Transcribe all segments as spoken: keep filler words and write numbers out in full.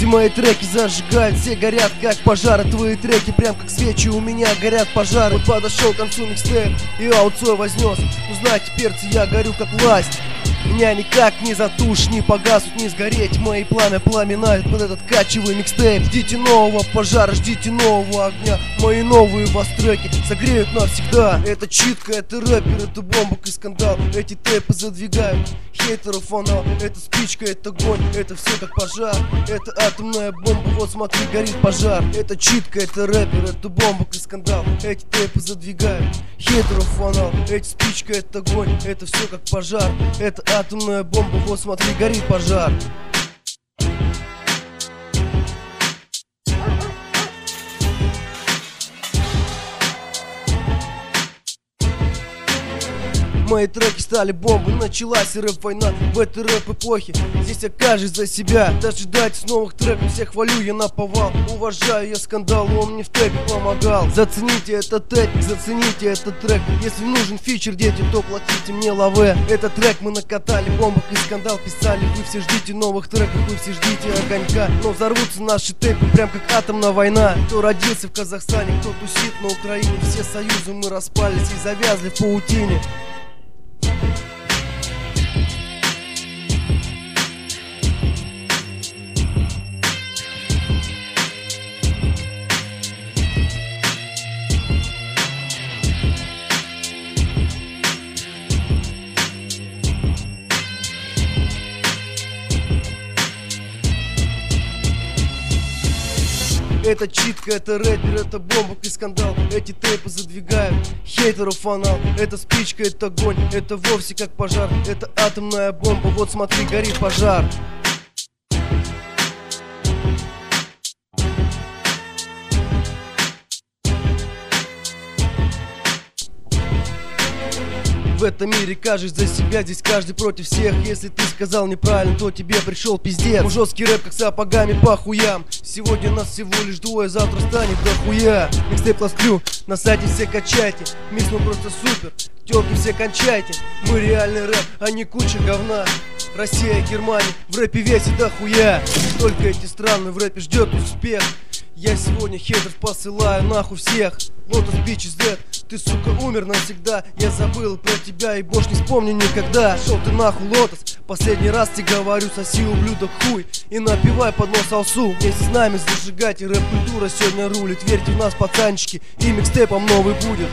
мои треки зажигают, все горят как пожары. Твои треки прям как свечи, у меня горят пожары. Вот подошел к концу микстейп и аутсой вознес. Ну знаете, перцы, я горю как власть. Меня никак не затушь, не погаснут, не сгореть. Мои пламя пламенают под этот качевый микстейп. Ждите нового пожара, ждите нового огня. Мои новые вас треки согреют навсегда. Это читка, это рэпер, это бомбок и скандал. Эти тейпы задвигают хейтеров анал. Это спичка, это огонь, это все как пожар. Это атомная бомба, вот смотри, горит пожар. Это читка, это рэпер, это бомбок и скандал. Эти тейпы задвигают хейтеров анал. Эти спичка, это огонь, это все как пожар. Это атомная бомба, вот смотри, горит пожар. Мои треки стали бомбой, началась рэп-война в этой рэп-эпохе. Здесь окажешь за себя, дожидайтесь новых треков. Всех хвалю я наповал, уважаю я скандал, он мне в тэпе помогал. Зацените этот эпик, зацените этот трек. Если нужен фичер, дети, то платите мне лаве. Этот трек мы накатали, бомбок и скандал писали. Вы все ждите новых треков, вы все ждите огонька. Но взорвутся наши тэпы, прям как атомная война. Кто родился в Казахстане, кто тусит на Украине. Все союзы мы распались и завязли в паутине. Это читка, это рэпер, это бомбок и скандал. Эти тейпы задвигают хейтеров анал. Это спичка, это огонь, это вовсе как пожар. Это атомная бомба, вот смотри, горит пожар. В этом мире каждый за себя, здесь каждый против всех. Если ты сказал неправильно, то тебе пришел пиздец. Ну, жесткий рэп как сапогами по хуям. Сегодня нас всего лишь двое, завтра станет дохуя. Микстейп класс-клю, на сайте все качайте. Микс ну просто супер, тёлки все кончайте. Мы реальный рэп, а не куча говна. Россия, Германия, в рэпе весит дохуя. Только эти страны в рэпе ждет успех. Я сегодня хейтеров посылаю нахуй всех. Lotus Bitches Dead, ты, сука, умер навсегда. Я забыл про тебя и больше не вспомню никогда. Шел ты нахуй, Lotus, последний раз тебе говорю, соси, ублюдок, хуй. И напивай под нос алсу. Вместе с нами зажигайте, рэп-культура сегодня рулит. Верьте в нас, пацанчики, и микстейпом новый будет.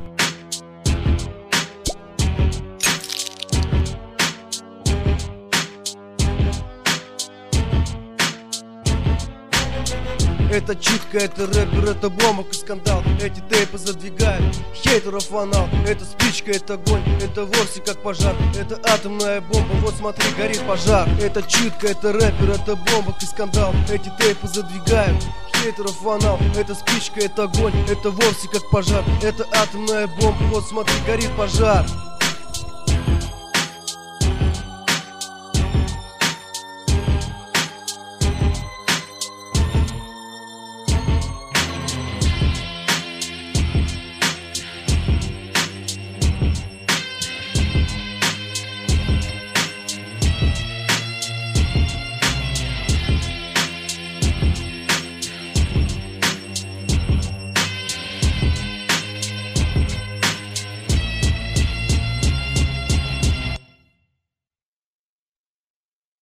Это читка, это рэпер, это бомбок и скандал. Эти тейпы задвигают хейтеров анал. Это спичка, это огонь, это вовсе как пожар. Это атомная бомба, вот смотри, горит пожар. Это читка, это рэпер, это бомбок и скандал. Эти тейпы задвигают хейтеров анал. Это спичка, это огонь, это вовсе как пожар. Это атомная бомба, вот смотри, горит пожар.